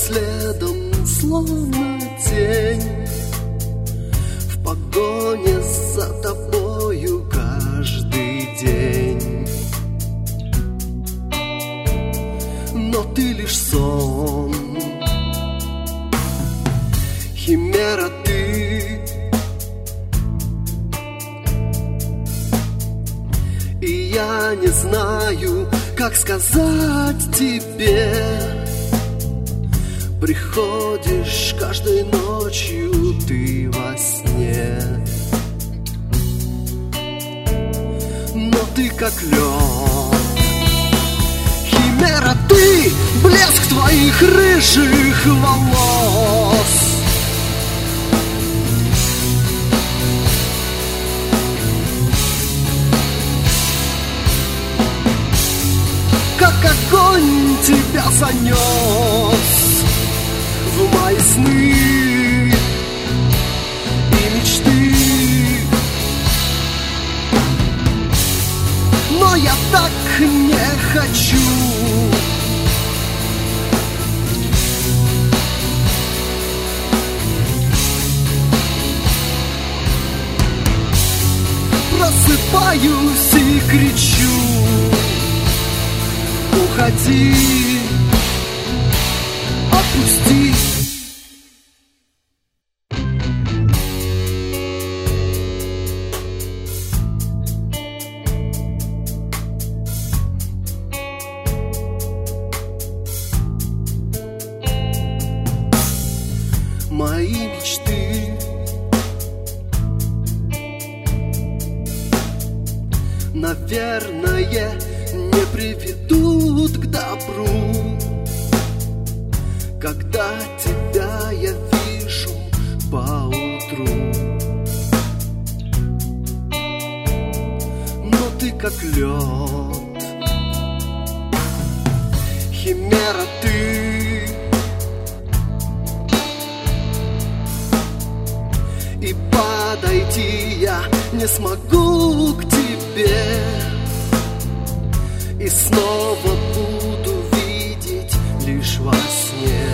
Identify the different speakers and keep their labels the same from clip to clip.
Speaker 1: следом, словно тень, в погоне за тобою каждый день. Но ты лишь сон, химера ты, и я не знаю, как сказать тебе. Приходишь каждой ночью ты во сне, но ты как лед. Химера ты, блеск твоих рыжих волос. Как огонь тебя занес в мои сны и мечты. Но я так не хочу. Просыпаюсь и кричу: уходи, отпусти. Мои мечты наверное не приведут к добру, когда тебя я вижу поутру. Но ты как лед, химера ты, и подойти я не смогу к тебе. И снова буду видеть лишь во сне.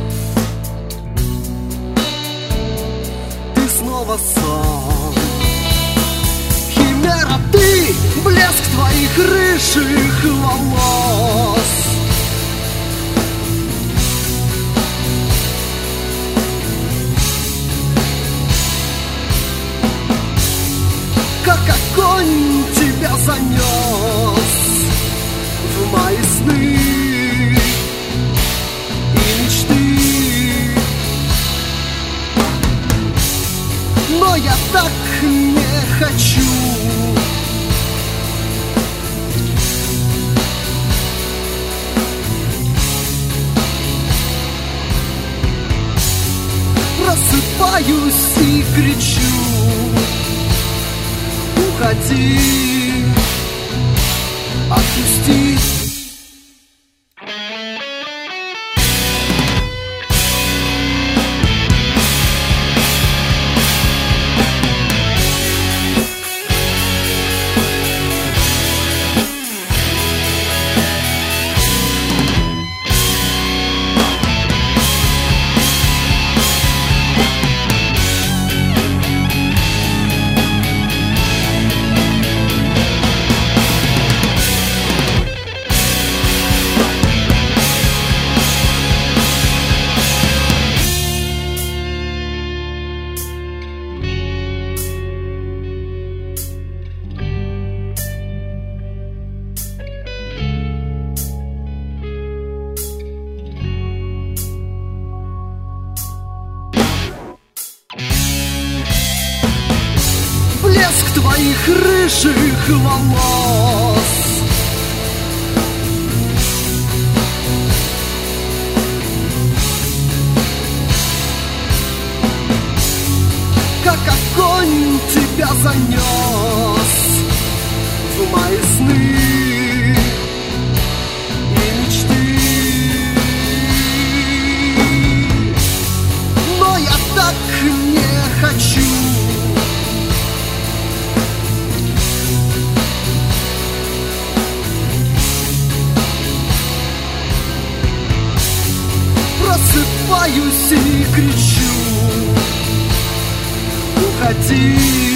Speaker 1: Ты снова сон, химера ты, блеск твоих рыжих волос. Как огонь тебя занес в мои сны и мечты. Но я так не хочу. Просыпаюсь и кричу: уходи, отпусти. Блеск твоих рыжих волос. Как огонь тебя занес в мои сны и мечты. Но я так не хочу. задыхаюсь и кричу: уходи.